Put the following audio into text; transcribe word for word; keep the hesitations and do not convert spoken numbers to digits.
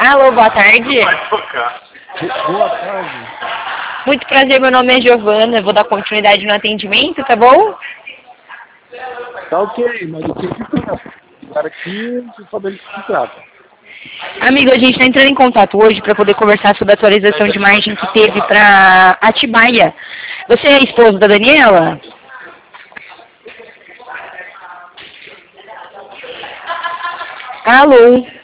Alô, boa tarde. Vai tocar. Boa tarde. Muito prazer, meu nome é Giovana, eu vou dar continuidade no atendimento, tá bom? Tá ok, mas o que se trata? Para aqui, você sabe do que se trata. Amigo, a gente está entrando em contato hoje para poder conversar sobre a atualização de margem que teve para Atibaia. Você é a esposa da Daniela? Alô?